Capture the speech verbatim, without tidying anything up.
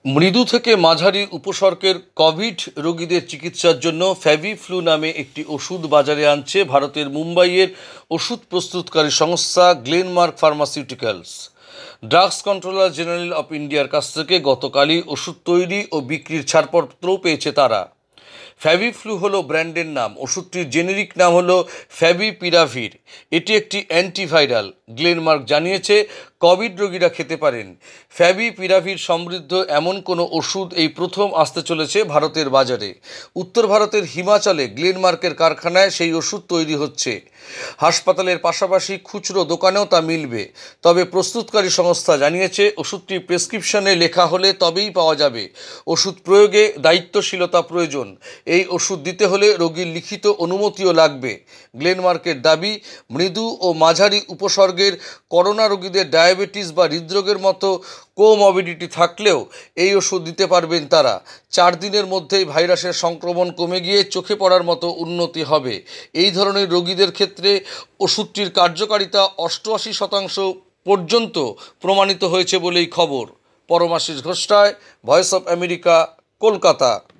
মৃদু থেকে মাঝারি উপসর্গের কোভিড রোগীদের চিকিৎসার জন্য ফ্যাভিফ্লু নামে একটি ওষুধ বাজারে আনছে ভারতের মুম্বাইয়ের ওষুধ প্রস্তুতকারী সংস্থা Glenmark pharmaceuticals. Drugs controller general of ইন্ডিয়ার কাছ থেকে গতকালই ওষুধ তৈরি ও বিক্রির ছাড়পত্রও পেয়েছে তারা। ফ্যাভিফ্লু হলো ব্র্যান্ডের নাম। ওষুধটির জেনেরিক নাম হলো ফ্যাভিপিরাভির। এটি একটি অ্যান্টিভাইরাল। গ্লেনমার্ক জানিয়েছে কোভিড রোগীরা খেতে পারেন। ফ্যাভিপিরাভির সমৃদ্ধ এমন কোনো ওষুধ এই প্রথম আসতে চলেছে ভারতের বাজারে। উত্তর ভারতের হিমাচলে গ্লেনমার্কের কারখানায় সেই ওষুধ তৈরি হচ্ছে। হাসপাতালের পাশাপাশি খুচরো দোকানেও তা মিলবে। তবে প্রস্তুতকারী সংস্থা জানিয়েছে ওষুধটি প্রেসক্রিপশনে লেখা হলে তবেই পাওয়া যাবে। ওষুধ প্রয়োগে দায়িত্বশীলতা প্রয়োজন। এই ওষুধ দিতে হলে রোগীর লিখিত অনুমতিও লাগবে। গ্লেনমার্কের দাবি, মৃদু ও মাঝারি উপসর্গের করোনা রোগীদের ডায়াবেটিস বা হৃদরোগের মতো কোমরবিডিটি থাকলেও এই ওষুধ দিতে পারবেন তারা। চার দিনের মধ্যেই ভাইরাসের সংক্রমণ কমে গিয়ে চোখে পড়ার মতো উন্নতি হবে। এই ধরনের রোগীদের ক্ষেত্রে ওষুধটির কার্যকারিতা অষ্টআশি শতাংশ পর্যন্ত প্রমাণিত হয়েছে বলেই খবর। Paramashis Ghosh, voice of America, Kolkata.